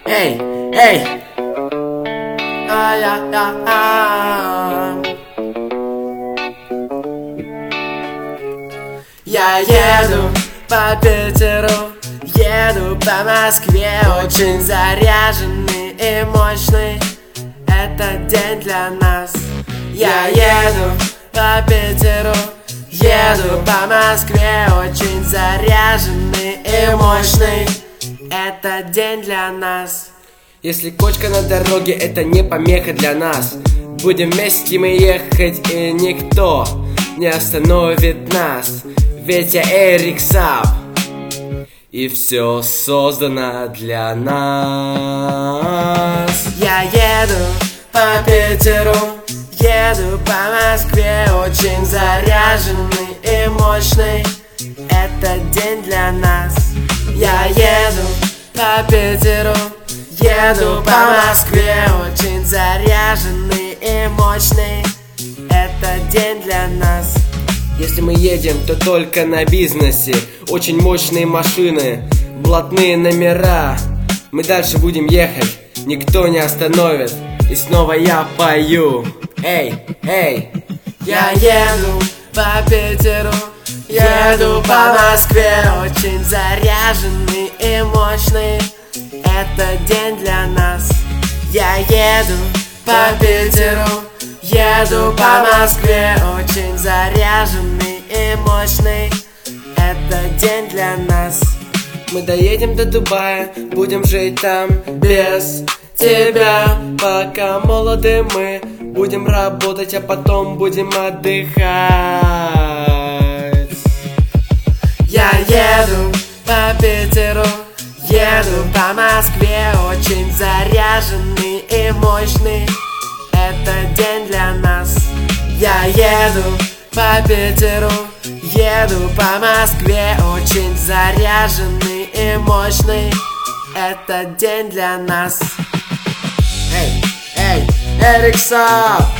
Эй, эй! Я еду по Питеру, еду по Москве, очень заряженный и мощный. Это день для нас. Я еду по Питеру, еду по Москве, очень заряженный и мощный. Это день для нас. Если кочка на дороге, это не помеха для нас. Будем вместе мы ехать, и никто не остановит нас. Ведь я Эрик Сап, и все создано для нас. Я еду по Питеру, еду по Москве, очень заряженный и мощный. Это день для нас. Я еду по Питеру, еду по Москве, очень заряженный и мощный. Это день для нас. Если мы едем, то только на бизнесе. Очень мощные машины, блатные номера. Мы дальше будем ехать, никто не остановит. И снова я пою. Эй, эй! Я еду по Питеру, еду по Москве, очень заряженный и мощный. Это день для нас. Я еду по Питеру, еду по Москве, очень заряженный и мощный. Это день для нас. Мы доедем до Дубая, будем жить там без тебя. Пока молоды мы, будем работать, а потом будем отдыхать. Я еду по Питеру, еду по Москве, очень заряженный и мощный. Это день для нас. Я еду по Питеру, еду по Москве, очень заряженный и мощный. Это день для нас. Эй, эй, Эрик Сап!